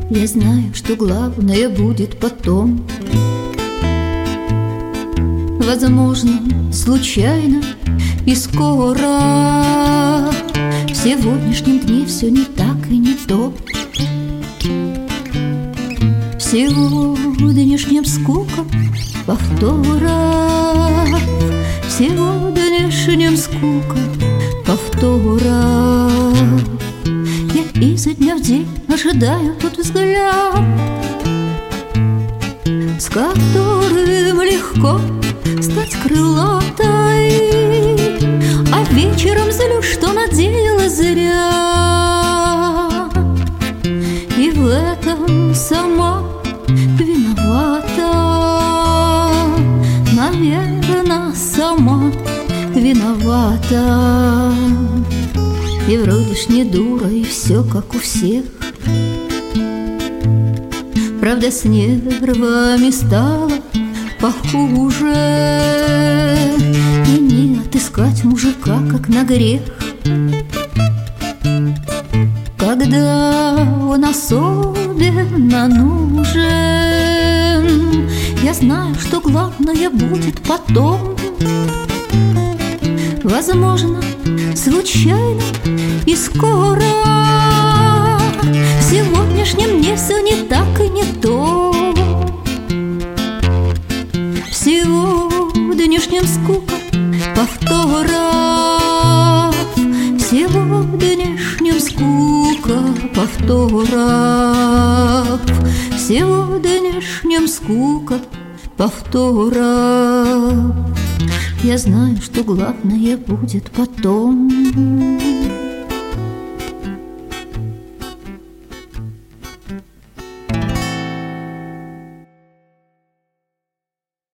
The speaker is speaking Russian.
Я знаю, что главное будет потом. Возможно, случайно и скоро. В сегодняшнем дне все не так и не то. В сегодняшнем скука повтора. В сегодняшнем скука повтора. Я изо дня в день ожидаю тот взгляд, с которым легко стать крылатой, а вечером злюсь, что надеялась зря. И в этом сама виновата, наверно, сама виновата. И вроде ж не дура, и все как у всех. Правда, с нервами стало похуже, и не отыскать мужика, как на грех. Когда он особенно нужен, я знаю, что главное будет потом. Возможно, случайно и скоро. В сегодняшнем мне все не так и не то. В сегодняшнем скука повтора. В сегодняшнем скука повтора. В сегодняшнем скука повтора. Я знаю, что главное будет потом.